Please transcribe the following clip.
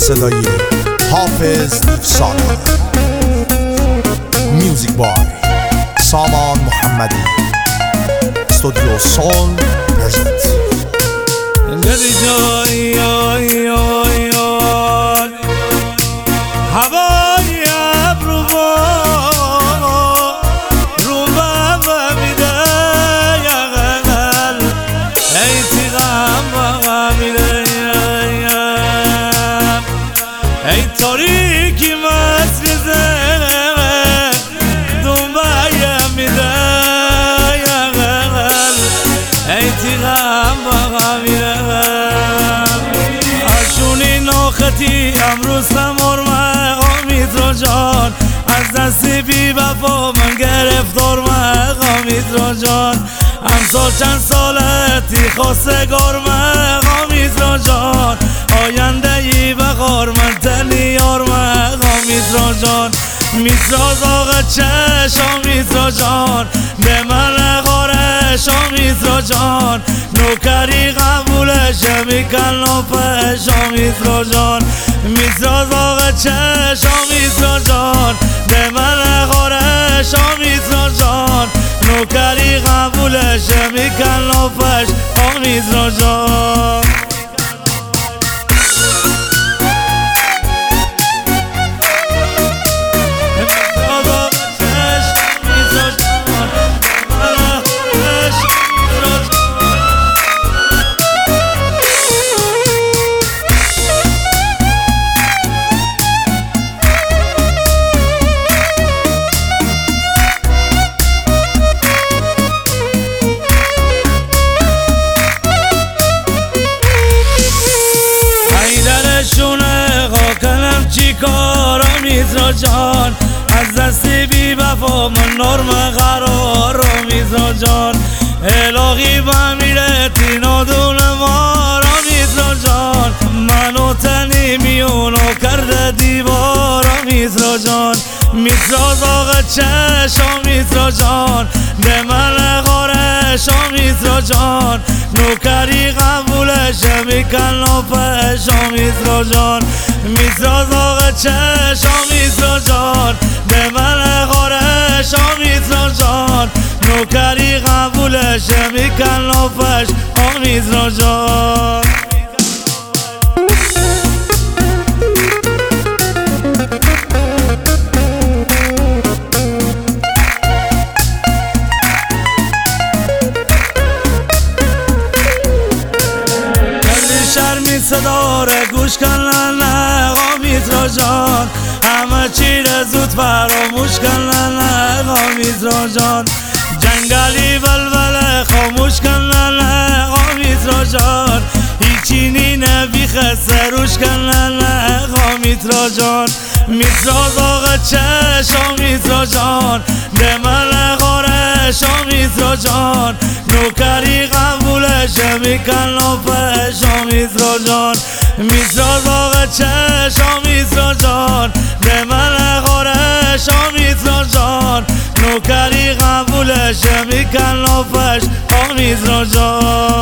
صدایی حافظ افسانه، میوزیک بای سامان محمدی، استودیو سول پرزنت. هوای ابرو رو به میده یقل ای تیغم با میده ای تاریکی مسریزه دنبه میده یقل ای تیغم با میده اشونی ناختی امروز سمارمه آمیترا جان از دستی بی وفا من گرفتار آمیترا جان امسال چند سالتی خواستگار من آمیترا جان آینده ای بغار من تنیار من آمیترا جان میترا زاغ چش آمیترا جان به من غارش آمیترا جان نوکری قبولش میکن نوپش آمیترا جان میترا زاغ چش آمیترا جان به من غارش آمیترا جان نوکری قبولش میکن نوپش آمیترا جان چی کار آمیترا جان از دستی بی وفا من نرم قرار آمیترا جان الهی بمیره تینا دون مار آمیترا جان منو تنی میونو کرده دیوار آمیترا جان میترا زاغ چش آمیترا جان به من غارش آمیترا جان نوکری قبولش میکن نوپش آمیترا جان میترا زاغ چش آمیترا جان به من غارش آمیترا جان نوکری قبولش میکن نوپش آمیترا جان شرمی صداره گوش کن آمیترا جان همه چی را زود فراموش کن آمیترا جان جنگلی بلبله خاموش کن آمیترا جان هیچی نی نبی خسته روش کن آمیترا جان میترا زاغ چش آمیترا جان به من غارش آمیترا جان نوکری قبولش میکن نوپش آمیترا جان میترا زاغ چش آمیترا جان به من غارش آمیترا جان نوکری قبولش میکن نوپش آمیترا جان